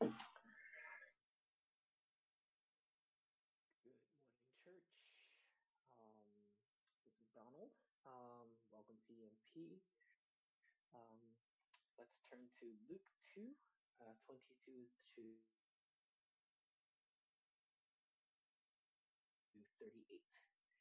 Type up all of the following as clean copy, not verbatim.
Good morning, church. This is Donald. Welcome to EMP. Um, let's turn to Luke 2, 22 to 38.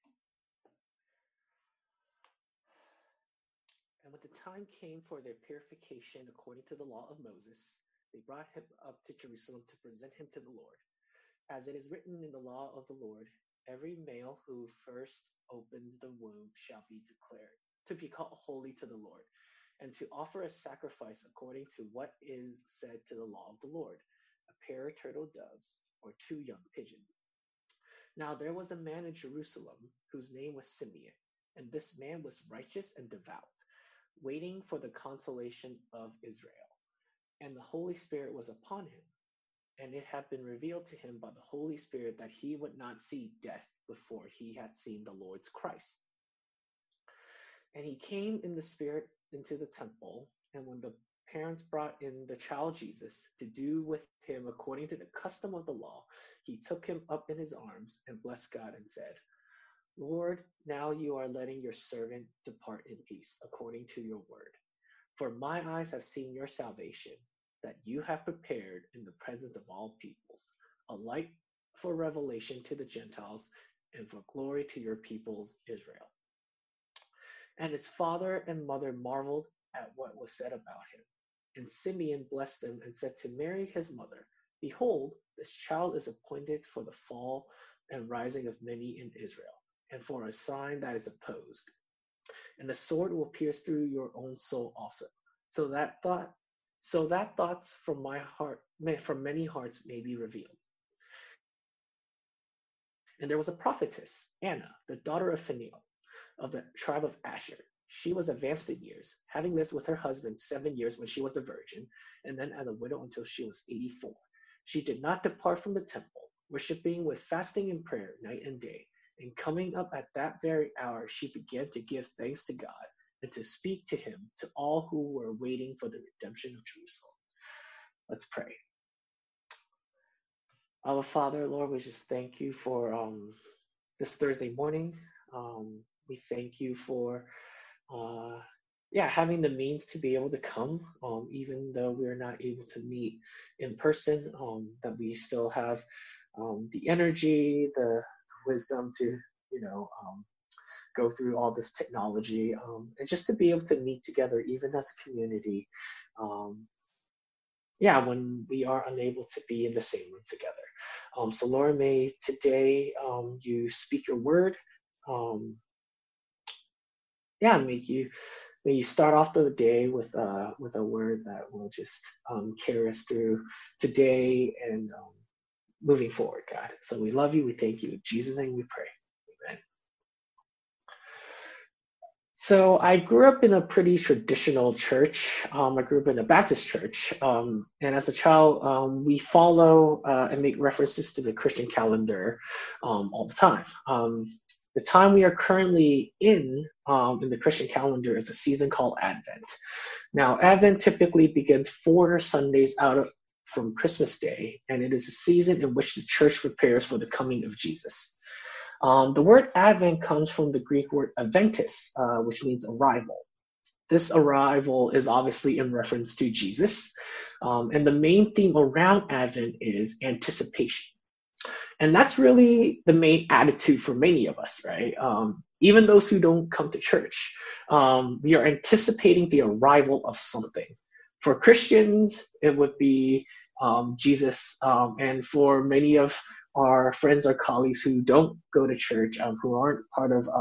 And when the time came for their purification according to the law of Moses, they brought him up to Jerusalem to present him to the Lord. As it is written in the law of the Lord, every male who first opens the womb shall be declared to be called holy to the Lord, and to offer a sacrifice according to what is said to the law of the Lord, a pair of turtle doves or two young pigeons. Now there was a man in Jerusalem whose name was Simeon, and this man was righteous and devout, waiting for the consolation of Israel. And the Holy Spirit was upon him, and it had been revealed to him by the Holy Spirit that he would not see death before he had seen the Lord's Christ. And he came in the Spirit into the temple, and when the parents brought in the child Jesus to do with him according to the custom of the law, he took him up in his arms and blessed God and said, Lord, now you are letting your servant depart in peace according to your word. For my eyes have seen your salvation, that you have prepared in the presence of all peoples, a light for revelation to the Gentiles and for glory to your peoples Israel. And his father and mother marveled at what was said about him. And Simeon blessed them and said to Mary his mother, Behold, this child is appointed for the fall and rising of many in Israel, and for a sign that is opposed. And the sword will pierce through your own soul also, so that thoughts from many hearts may be revealed. And there was a prophetess, Anna, the daughter of Phanuel, of the tribe of Asher. She was advanced in years, having lived with her husband 7 years when she was a virgin, and then as a widow until she was 84. She did not depart from the temple, worshiping with fasting and prayer night and day. And coming up at that very hour, she began to give thanks to God and to speak to him to all who were waiting for the redemption of Jerusalem. Let's pray. Our Father, Lord, we just thank you for this Thursday morning. We thank you for having the means to be able to come, even though we're not able to meet in person, that we still have the energy, the wisdom to, go through all this technology, and just to be able to meet together, even as a community, when we are unable to be in the same room together. So Lord, may today you speak your word. May you start off the day with a word that will just carry us through today and moving forward, God. So we love you. We thank you. In Jesus' name we pray. Amen. So I grew up in a pretty traditional church. I grew up in a Baptist church. And as a child, we follow and make references to the Christian calendar all the time. The time we are currently in the Christian calendar is a season called Advent. Now, Advent typically begins 4 Sundays from Christmas Day, and it is a season in which the church prepares for the coming of Jesus. The word Advent comes from the Greek word adventus, which means arrival. This arrival is obviously in reference to Jesus, and the main theme around Advent is anticipation. And that's really the main attitude for many of us, right? Even those who don't come to church, we are anticipating the arrival of something. For Christians, it would be Jesus, and for many of our friends or colleagues who don't go to church, who aren't part of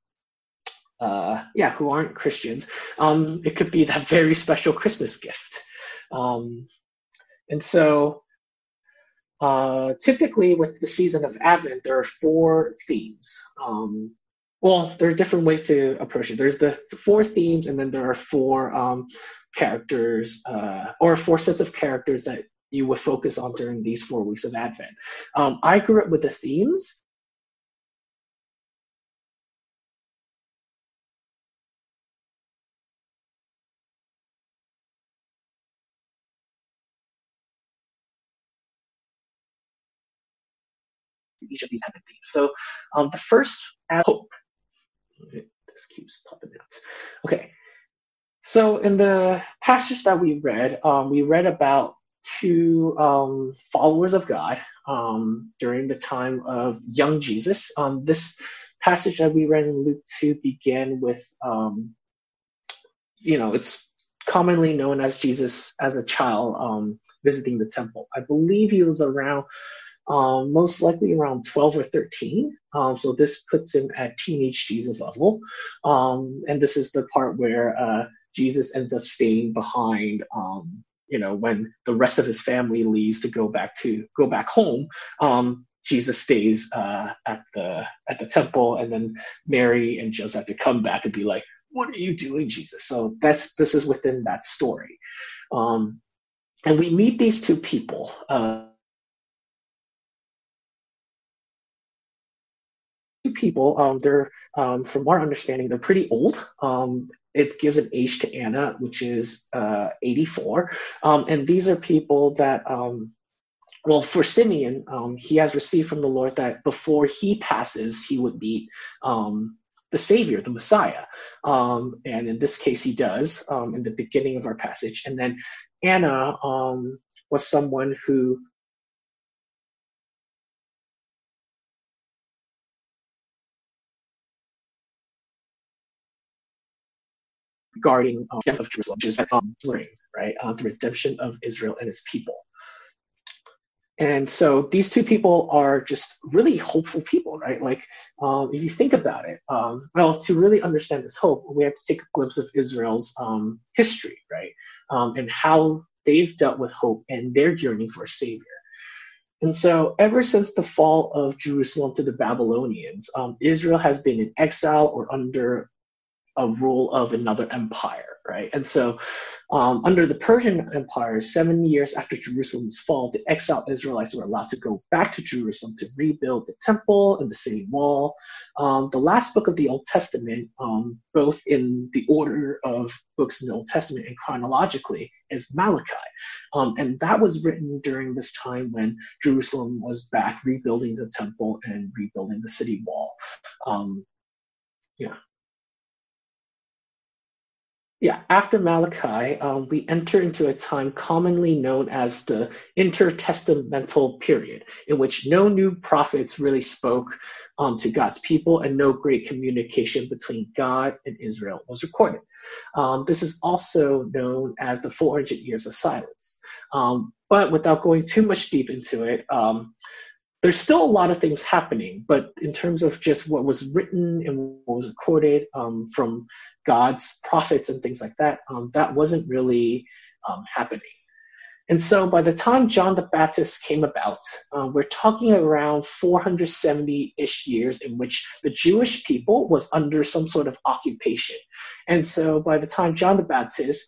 who aren't Christians, it could be that very special Christmas gift. And so typically with the season of Advent, there are 4 themes. There are different ways to approach it. There's the 4 themes, and then there are 4 characters, or 4 sets of characters that you would focus on during these 4 weeks of Advent. I grew up with the themes. each of these have a theme. So the first, hope. This keeps popping out. Okay. So in the passage that we read about two followers of God during the time of young Jesus. This passage that we read in Luke 2 began with, it's commonly known as Jesus as a child visiting the temple. I believe he was around, most likely around 12 or 13. So this puts him at teenage Jesus level. And this is the part where Jesus ends up staying behind, when the rest of his family leaves to go back home. Jesus stays at the temple, and then Mary and Joseph have to come back to be like, "What are you doing, Jesus?" So this is within that story, and we meet these two people. They're from our understanding, they're pretty old. It gives an age to Anna, which is 84, and these are people that. Well, for Simeon, he has received from the Lord that before he passes, he would meet the Savior, the Messiah. And in this case, he does in the beginning of our passage. And then Anna was someone who guarding the death of Jerusalem, which is right? The redemption of Israel and his people. And so these two people are just really hopeful people, right? Like, if you think about it, to really understand this hope, we have to take a glimpse of Israel's history, right? And how they've dealt with hope and their yearning for a savior. And so ever since the fall of Jerusalem to the Babylonians, Israel has been in exile or under a rule of another empire, right? And so under the Persian Empire, 7 years after Jerusalem's fall, the exiled Israelites were allowed to go back to Jerusalem to rebuild the temple and the city wall. The last book of the Old Testament, both in the order of books in the Old Testament and chronologically, is Malachi. And that was written during this time when Jerusalem was back rebuilding the temple and rebuilding the city wall. After Malachi, we enter into a time commonly known as the intertestamental period, in which no new prophets really spoke to God's people, and no great communication between God and Israel was recorded. This is also known as the 400 years of silence. But without going too much deep into it, there's still a lot of things happening, but in terms of just what was written and what was recorded from God's prophets and things like that, that wasn't really happening. And so by the time John the Baptist came about, we're talking around 470-ish years in which the Jewish people was under some sort of occupation. And so by the time John the Baptist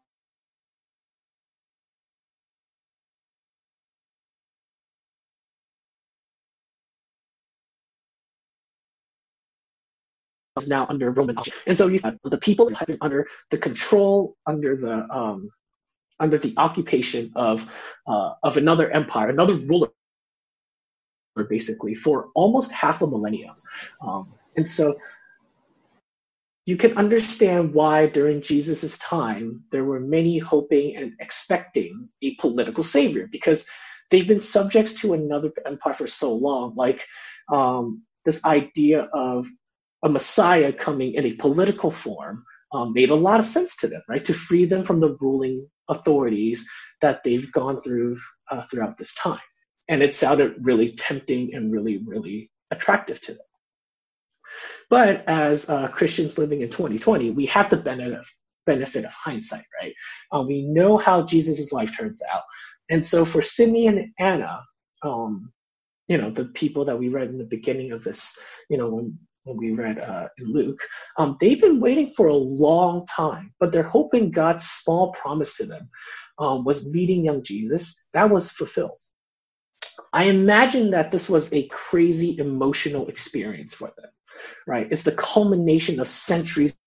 was now under Roman occupation. And so the people have been under the control, under the occupation of another empire, another ruler, basically, for almost half a millennium. And so you can understand why during Jesus' time there were many hoping and expecting a political savior, because they've been subjects to another empire for so long. Like this idea of a Messiah coming in a political form made a lot of sense to them, right? To free them from the ruling authorities that they've gone through throughout this time. And it sounded really tempting and really, really attractive to them. But as Christians living in 2020, we have the benefit of hindsight, right? We know how Jesus' life turns out. And so for Simeon and Anna, the people that we read in the beginning of this, when we read in Luke, they've been waiting for a long time, but they're hoping God's small promise to them was meeting young Jesus. That was fulfilled. I imagine that this was a crazy emotional experience for them, right? It's the culmination of centuries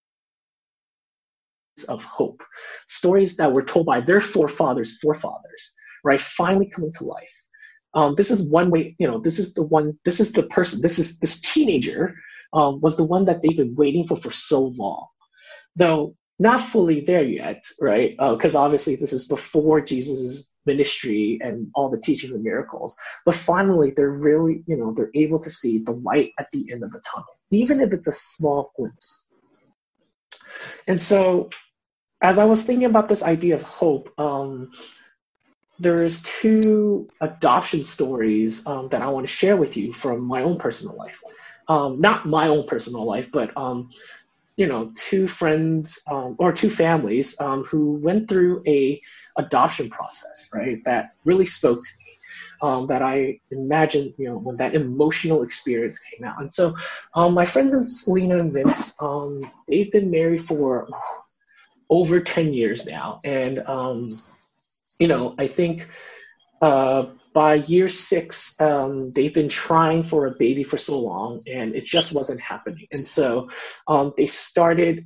of hope, stories that were told by their forefathers, right, finally coming to life. this is one way, this is the one, this is the person, this teenager was the one that they've been waiting for so long, though not fully there yet, right? Because obviously this is before Jesus' ministry and all the teachings and miracles. But finally, they're really, they're able to see the light at the end of the tunnel, even if it's a small glimpse. And so, as I was thinking about this idea of hope, there's two adoption stories that I want to share with you from my own personal life. Not my own personal life, but two friends or two families who went through a adoption process, right? That really spoke to me. That I imagine, when that emotional experience came out. And so, my friends and Selena and Vince, they've been married for over 10 years now, and I think by year 6, they've been trying for a baby for so long, and it just wasn't happening. And so they started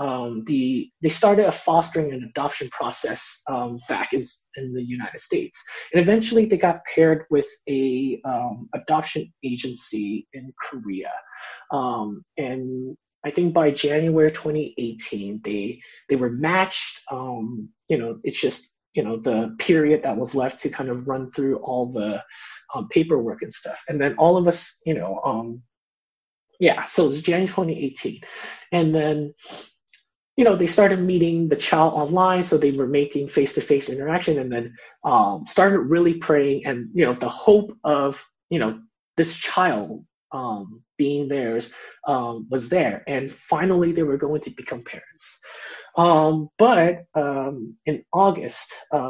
a fostering and adoption process back in the United States, and eventually they got paired with a adoption agency in Korea, and I think by January 2018 they were matched. It's just the period that was left to kind of run through all the paperwork and stuff. And then all of us, so it was January 2018. And then, they started meeting the child online. So they were making face-to-face interaction, and then started really praying. And, the hope of, this child being theirs was there. And finally, they were going to become parents. But in August,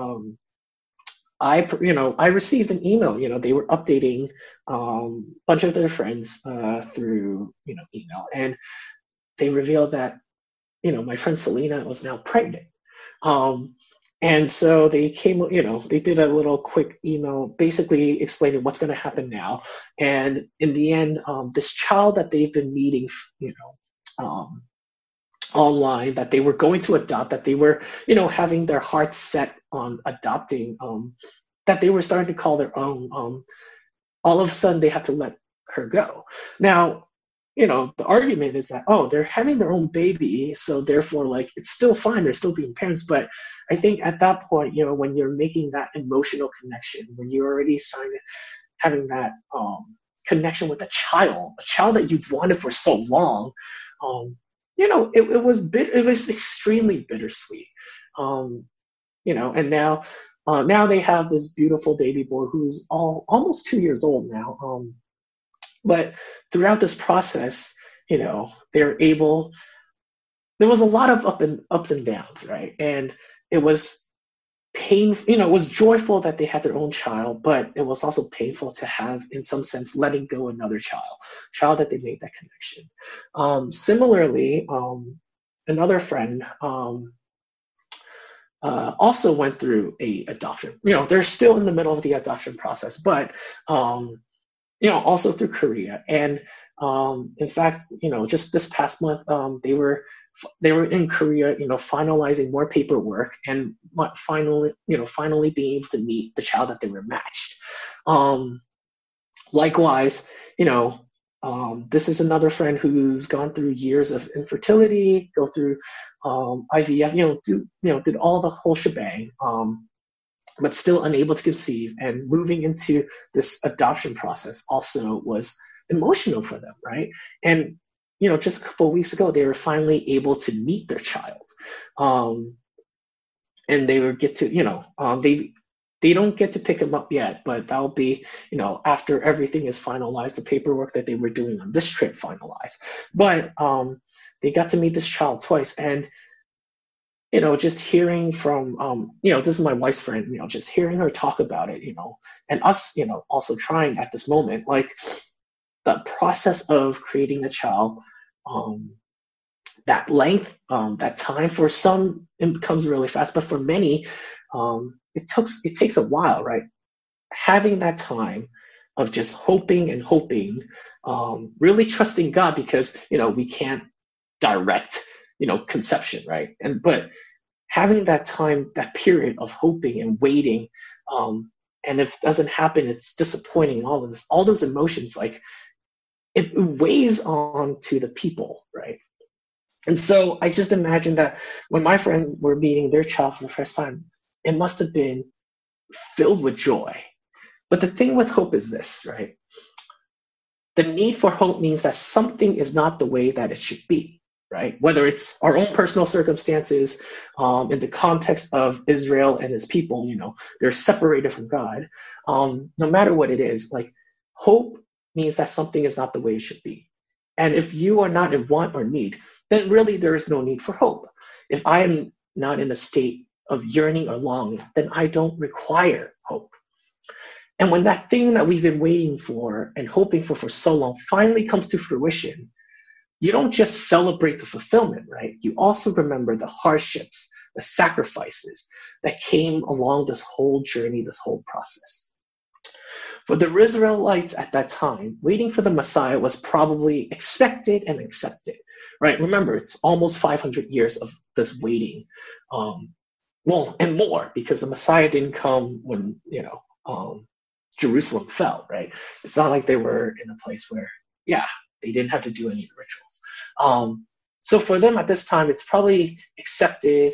I received an email. They were updating a bunch of their friends through email, and they revealed that my friend Selena was now pregnant. And so they came, they did a little quick email basically explaining what's going to happen now. And in the end, this child that they've been meeting, online, that they were going to adopt, that they were, having their hearts set on adopting, that they were starting to call their own, all of a sudden they have to let her go. Now, the argument is that, they're having their own baby, so therefore, like, it's still fine, they're still being parents. But I think at that point, when you're making that emotional connection, when you're already starting to having that connection with a child that you've wanted for so long, it was extremely bittersweet. And now they have this beautiful baby boy who's almost 2 years old now. But throughout this process, they're able. There was a lot of ups and downs, right? And it was painful. It was joyful that they had their own child, but it was also painful to have, in some sense, letting go another child that they made that connection. Similarly, another friend also went through a adoption. They're still in the middle of the adoption process, but also through Korea. And in fact, just this past month, they were in Korea, finalizing more paperwork, and finally being able to meet the child that they were matched. Likewise, this is another friend who's gone through years of infertility, go through IVF, did all the whole shebang, but still unable to conceive. And moving into this adoption process also was emotional for them, right? And just a couple of weeks ago, they were finally able to meet their child, and they would get to, they don't get to pick him up yet, but that'll be, after everything is finalized, the paperwork that they were doing on this trip finalized. But they got to meet this child twice, and just hearing from, this is my wife's friend, just hearing her talk about it, and us, also trying at this moment, like, the process of creating a child, that length, that time, for some, it comes really fast, but for many, it takes a while, right? Having that time of just hoping and hoping, really trusting God, because, we can't direct, conception, right? But having that time, that period of hoping and waiting, And if it doesn't happen, it's disappointing. All those emotions, like it weighs on to the people, right? And so I just imagine that when my friends were meeting their child for the first time, it must have been filled with joy. But the thing with hope is this, right? The need for hope means that something is not the way that it should be, right? Whether it's our own personal circumstances, in the context of Israel and his people, they're separated from God. No matter what it is, like hope means that something is not the way it should be. And if you are not in want or need, then really there is no need for hope. If I am not in a state of yearning or longing, then I don't require hope. And when that thing that we've been waiting for and hoping for so long finally comes to fruition, you don't just celebrate the fulfillment, right? You also remember the hardships, the sacrifices that came along this whole journey, this whole process. For the Israelites at that time, waiting for the Messiah was probably expected and accepted, right? Remember, it's almost 500 years of this waiting. And more, because the Messiah didn't come when, Jerusalem fell, right? It's not like they were in a place where, they didn't have to do any rituals. So for them at this time, it's probably accepted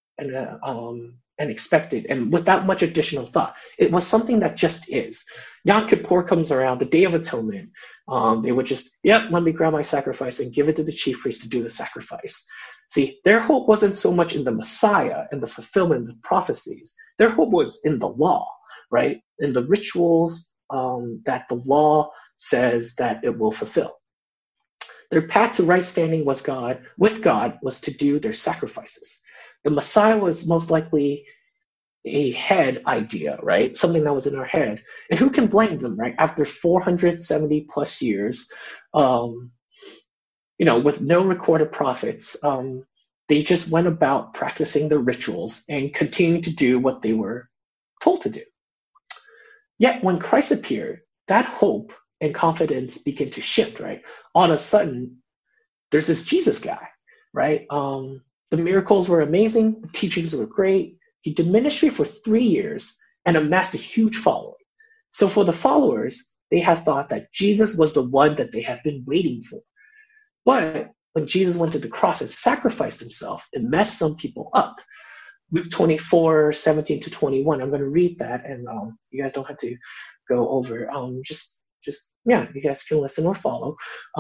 and expected, and without much additional thought. It was something that just is. Yom Kippur comes around, the Day of Atonement. They would just, let me grab my sacrifice and give it to the chief priest to do the sacrifice. See, their hope wasn't so much in the Messiah and the fulfillment of the prophecies. Their hope was in the law, right? In the rituals that the law says that it will fulfill. Their path to right standing with God was to do their sacrifices. The Messiah was most likely a head idea, right? Something that was in our head. And who can blame them, right? After 470 plus years, with no recorded prophets, they just went about practicing the rituals and continued to do what they were told to do. Yet when Christ appeared, that hope and confidence began to shift, right? All of a sudden, there's this Jesus guy, right? The miracles were amazing. The teachings were great. He did ministry for 3 years and amassed a huge following. So for the followers, they had thought that Jesus was the one that they have been waiting for. But when Jesus went to the cross and sacrificed himself, it messed some people up. Luke 24:17-21. I'm going to read that, and you guys don't have to go over. You guys can listen or follow.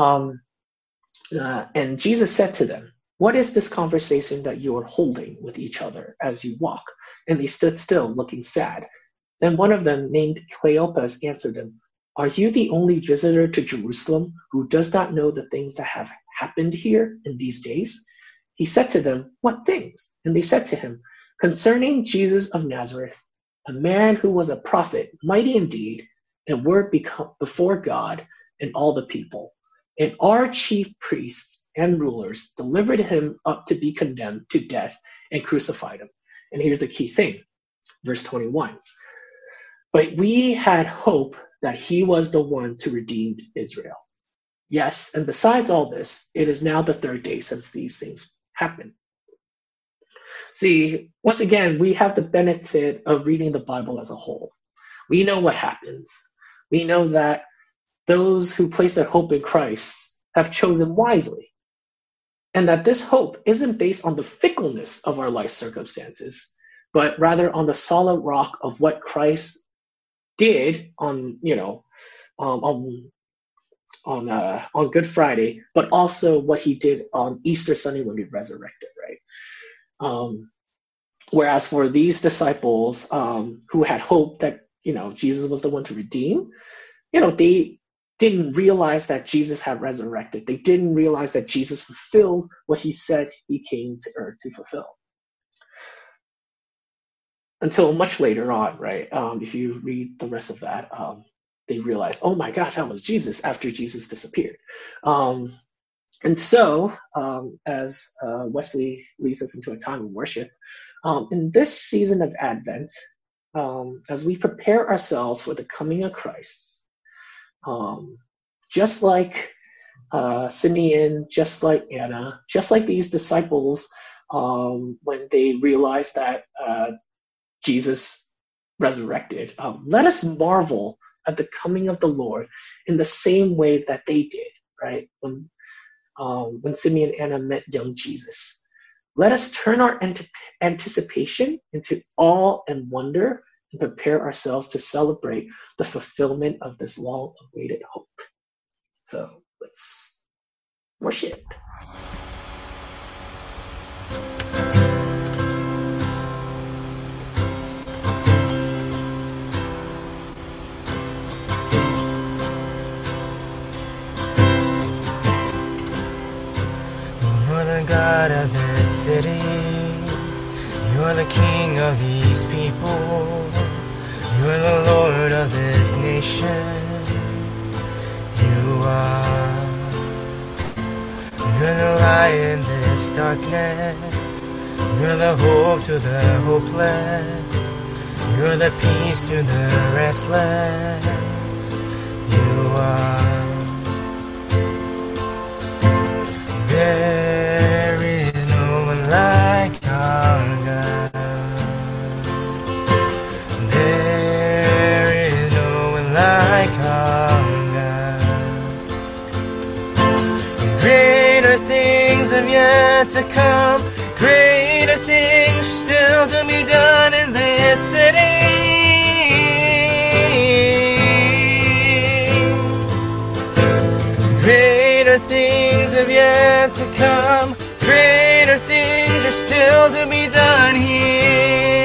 And Jesus said to them, "What is this conversation that you are holding with each other as you walk?" And they stood still, looking sad. Then one of them, named Cleopas, answered him, "Are you the only visitor to Jerusalem who does not know the things that have happened here in these days?" He said to them, "What things?" And they said to him, "Concerning Jesus of Nazareth, a man who was a prophet, mighty indeed, and word before God and all the people. And our chief priests and rulers delivered him up to be condemned to death and crucified him." And here's the key thing, verse 21. "But we had hope that he was the one to redeem Israel. Yes, and besides all this, it is now the 3rd day since these things happened." See, once again, we have the benefit of reading the Bible as a whole. We know what happens. We know that those who place their hope in Christ have chosen wisely, and that this hope isn't based on the fickleness of our life circumstances, but rather on the solid rock of what Christ did on Good Friday, but also what he did on Easter Sunday when he resurrected, right? Whereas for these disciples who had hope that Jesus was the one to redeem, they didn't realize that Jesus had resurrected. They didn't realize that Jesus fulfilled what he said he came to earth to fulfill. Until much later on, right? If you read the rest of that, they realize, oh my gosh, that was Jesus after Jesus disappeared. And so, as Wesley leads us into a time of worship, in this season of Advent, as we prepare ourselves for the coming of Christ, just like Simeon, just like Anna, just like these disciples, when they realized that Jesus resurrected, let us marvel at the coming of the Lord in the same way that they did, right? When Simeon and Anna met young Jesus. Let us turn our anticipation into awe and wonder and prepare ourselves to celebrate the fulfillment of this long-awaited hope. So let's worship. You're the God of this city. You're the King of these people. You're the Lord of this nation. You are. You're the light in this darkness. You're the hope to the hopeless. You're the peace to the restless. You are. There is no one like our God. There is no one like our God. Greater things have yet to come. Greater things still to be done in this city. Greater things have yet to come. Greater things are still to be done here.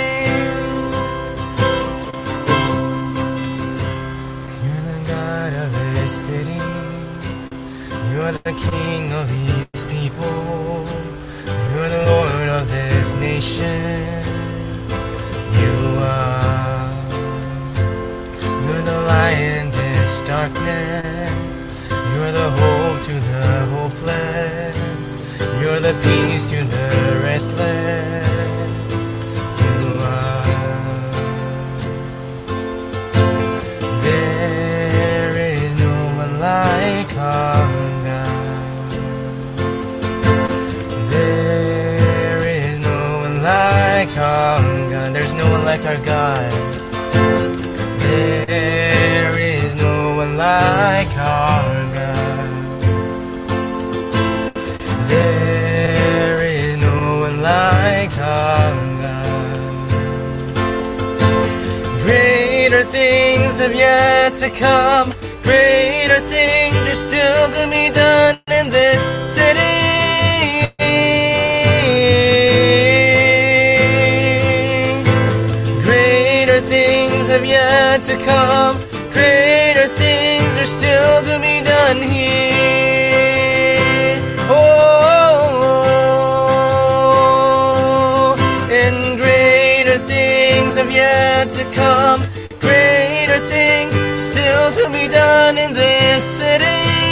You're the God of this city. You're the King of these people. You're the Lord of this nation. You are. You're the light in this darkness. You're the hope to the hopeless. You're the peace to the restless. You are. There is no one like our God. There is no one like our God. There's no one like our God. There is no one like our God. There is no one like our God. Greater things have yet to come. Greater things are still to be done in this city. Greater things have yet to come. Greater things are still to be done here. Oh, and greater things have yet to come. Greater things still to be done in this city.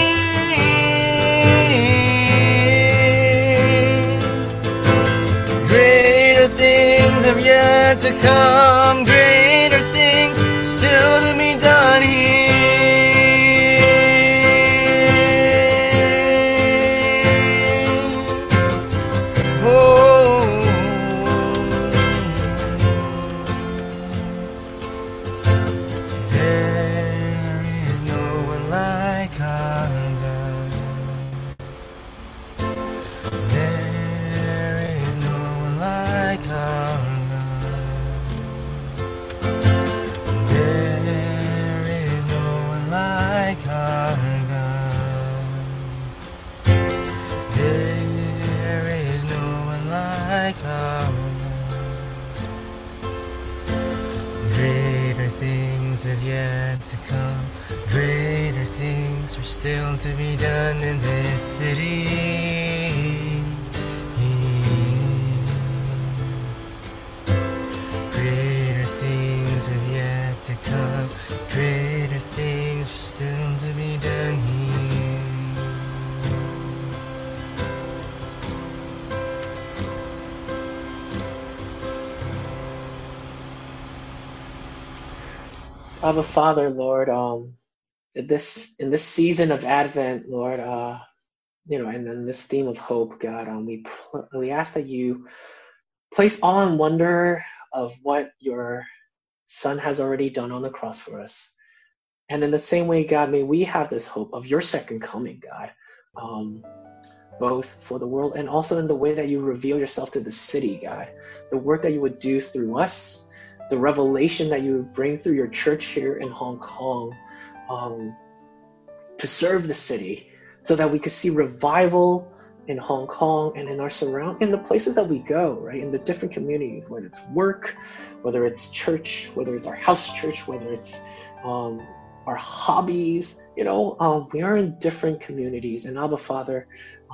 Greater things have yet to come. Greater things still to be done here. Oh, there is no one like our God. There is no one like our God. There is no one like our God. There is no one like our God. Greater things have yet to come. Greater things are still to be done in this city. Greater things have yet to come. Greater things are still to be done here. Abba Father, Lord, in this season of Advent, Lord, and in this theme of hope, God, we ask that you place awe and wonder of what your Son has already done on the cross for us. And in the same way, God, may we have this hope of your second coming, God, both for the world and also in the way that you reveal yourself to the city, God, the work that you would do through us, the revelation that you would bring through your church here in Hong Kong, to serve the city, so that we could see revival in Hong Kong and in in the places that we go, right? In the different communities, whether it's work, whether it's church, whether it's our house church, whether it's our hobbies, we are in different communities. And Abba Father,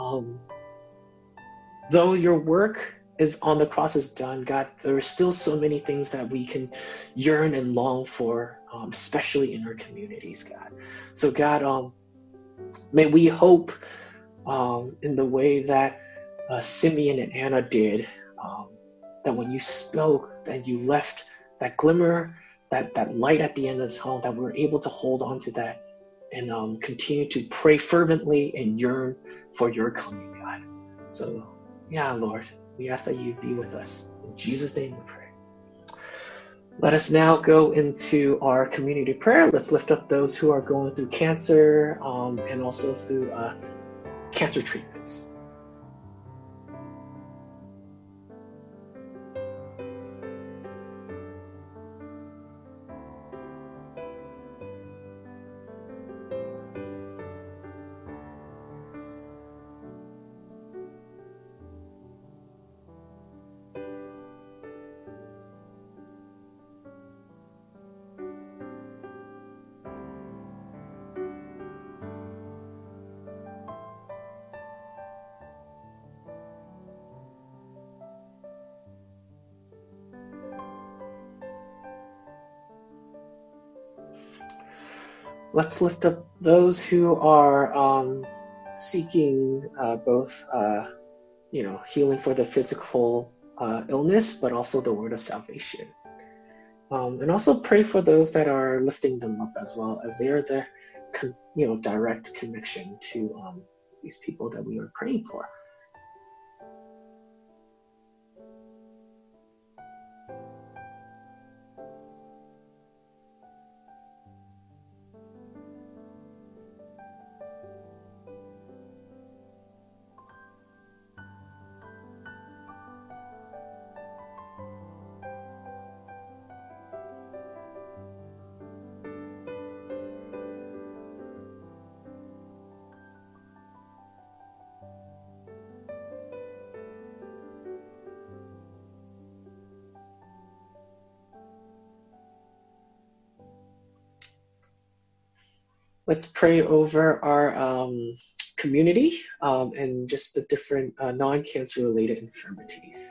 though your work is on the cross is done, God, there are still so many things that we can yearn and long for, especially in our communities, God. So God, may we hope in the way that Simeon and Anna did, that when you spoke, that you left that glimmer, that light at the end of this tunnel, that we're able to hold on to that and continue to pray fervently and yearn for your coming, God. So, yeah, Lord, we ask that you be with us. In Jesus' name we pray. Let us now go into our community prayer. Let's lift up those who are going through cancer and also through cancer treatments. Let's lift up those who are seeking both, healing for the physical illness, but also the word of salvation. And also pray for those that are lifting them up as well, as they are the, direct connection to these people that we are praying for. Let's pray over our community and just the different non-cancer related infirmities.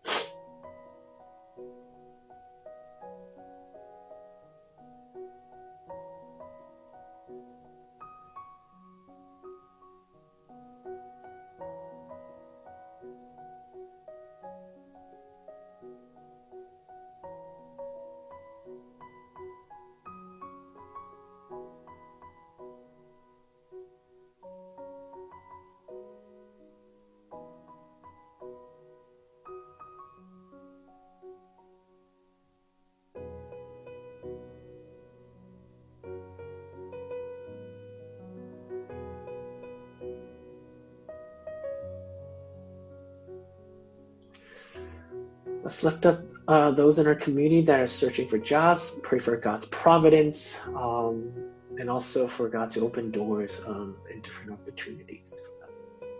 Let's lift up those in our community that are searching for jobs. Pray for God's providence and also for God to open doors and different opportunities for them.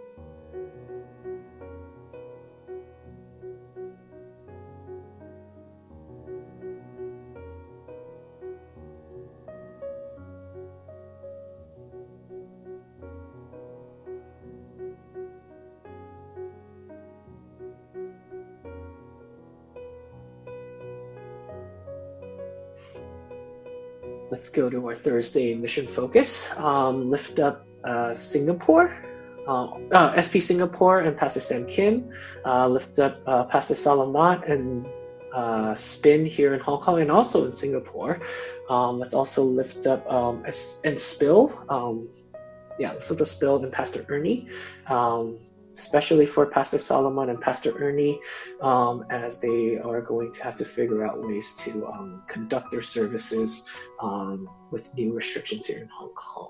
Let's go to our Thursday mission focus. Lift up Singapore, SP Singapore and Pastor Sam Kim. Lift up Pastor Salamat and Spin here in Hong Kong and also in Singapore. Let's also lift up and Spill. Let's lift up Spill and Pastor Ernie. especially for Pastor Solomon and Pastor Ernie, as they are going to have to figure out ways to conduct their services with new restrictions here in Hong Kong.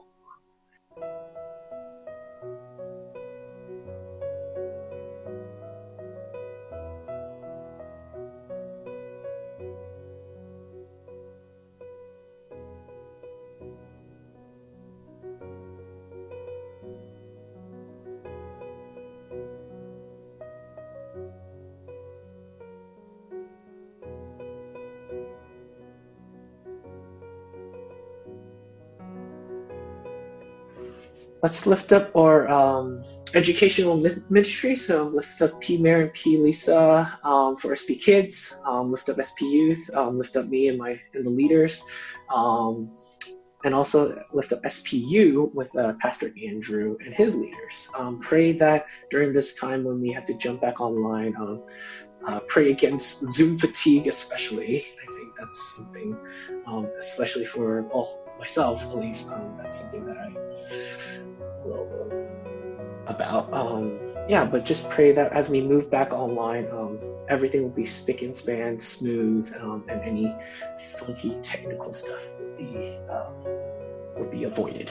Let's lift up our educational ministry. So lift up P. Mary and P. Lisa for SP Kids. Lift up SP Youth. Lift up me and the leaders. And also lift up SPU with Pastor Andrew and his leaders. Pray that during this time when we have to jump back online, pray against Zoom fatigue especially. I think that's something, especially for myself at least, that's something that I know about. But just pray that as we move back online, everything will be spick and span, smooth, and any funky technical stuff will be avoided.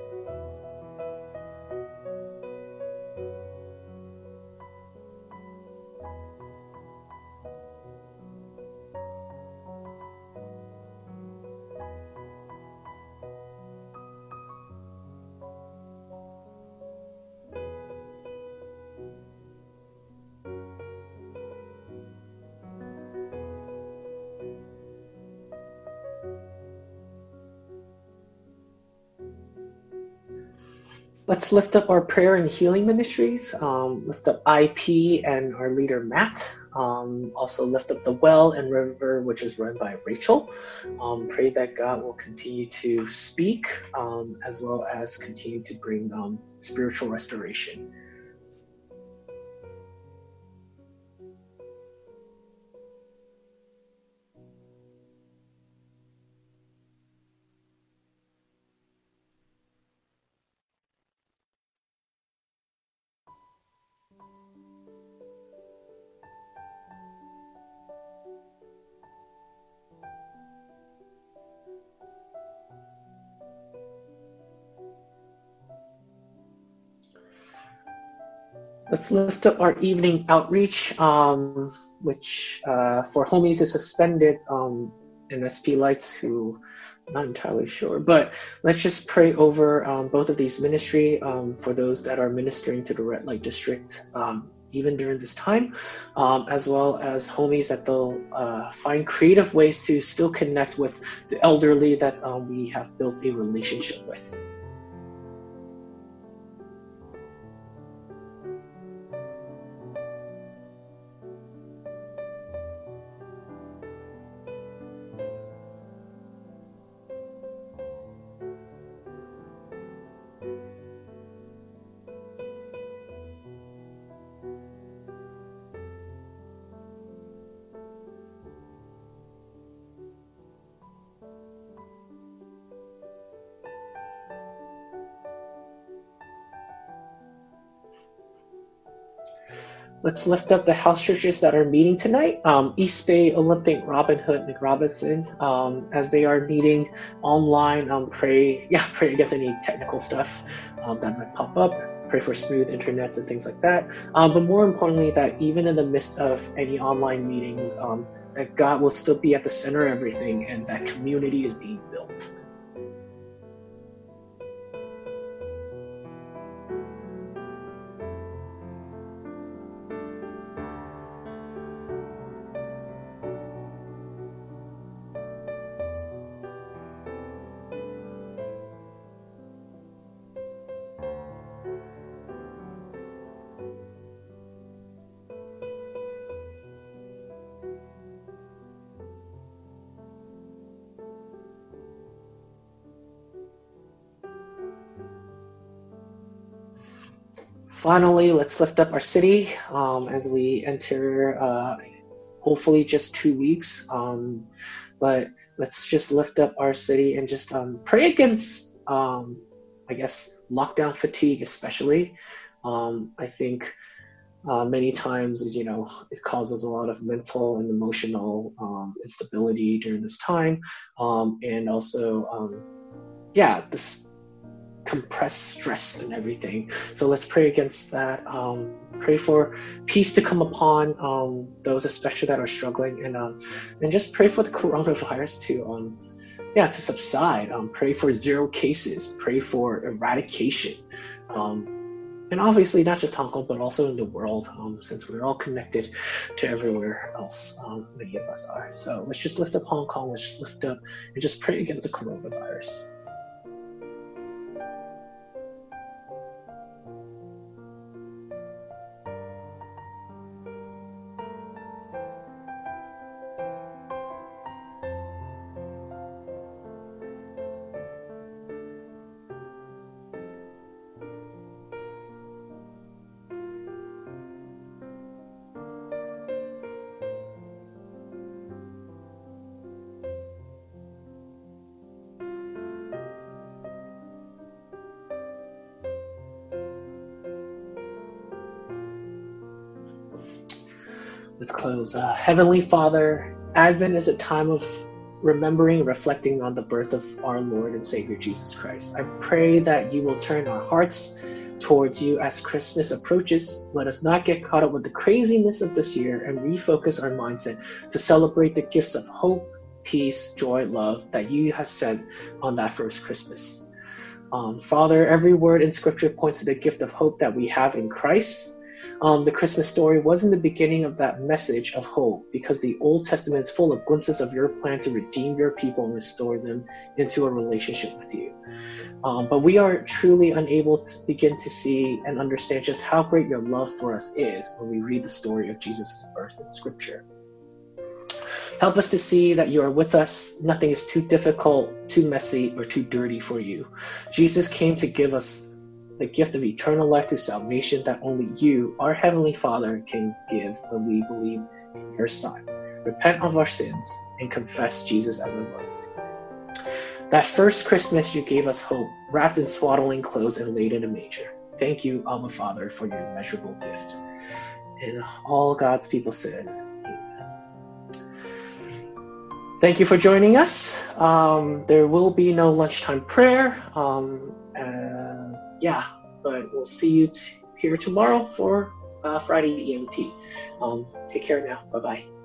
Let's lift up our prayer and healing ministries. Lift up IP and our leader, Matt. Also lift up the Well and River, which is run by Rachel. Pray that God will continue to speak, as well as continue to bring spiritual restoration. Let's lift up our evening outreach, which for homies is suspended in SP Lights, who I'm not entirely sure. But let's just pray over both of these ministry for those that are ministering to the Red Light District, even during this time, as well as homies that they'll find creative ways to still connect with the elderly that we have built a relationship with. Let's lift up the house churches that are meeting tonight. East Bay, Olympic, Robin Hood, McRobinson, as they are meeting online. Pray against any technical stuff that might pop up. Pray for smooth internets and things like that. But more importantly, that even in the midst of any online meetings, that God will still be at the center of everything and that community is being built. Finally, let's lift up our city as we enter hopefully just 2 weeks. But let's just lift up our city and just pray against, lockdown fatigue especially. I think many times, it causes a lot of mental and emotional instability during this time, and also, this compressed stress and everything. So let's pray against that. Pray for peace to come upon those, especially that are struggling, and just pray for the coronavirus to subside. Pray for 0 cases. Pray for eradication. And obviously not just Hong Kong, but also in the world, since we're all connected to everywhere else. Many of us are. So let's just lift up Hong Kong. Let's just lift up and just pray against the coronavirus. Let's close. Heavenly Father, Advent is a time of remembering, reflecting on the birth of our Lord and Savior Jesus Christ. I pray that you will turn our hearts towards you as Christmas approaches. Let us not get caught up with the craziness of this year and refocus our mindset to celebrate the gifts of hope, peace, joy, love that you have sent on that first Christmas. Father, every word in Scripture points to the gift of hope that we have in Christ. The Christmas story was in the beginning of that message of hope, because the Old Testament is full of glimpses of your plan to redeem your people and restore them into a relationship with you. But we are truly unable to begin to see and understand just how great your love for us is when we read the story of Jesus' birth in Scripture. Help us to see that you are with us. Nothing is too difficult, too messy, or too dirty for you. Jesus came to give us the gift of eternal life through salvation that only you, our Heavenly Father, can give when we believe in your Son, repent of our sins, and confess Jesus as our Lord. That first Christmas you gave us hope, wrapped in swaddling clothes and laid in a manger. Thank you, Abba Father, for your immeasurable gift. And all God's people said, Amen. Thank you for joining us. There will be no lunchtime prayer. But we'll see you here tomorrow for Friday EMP. Take care now. Bye-bye.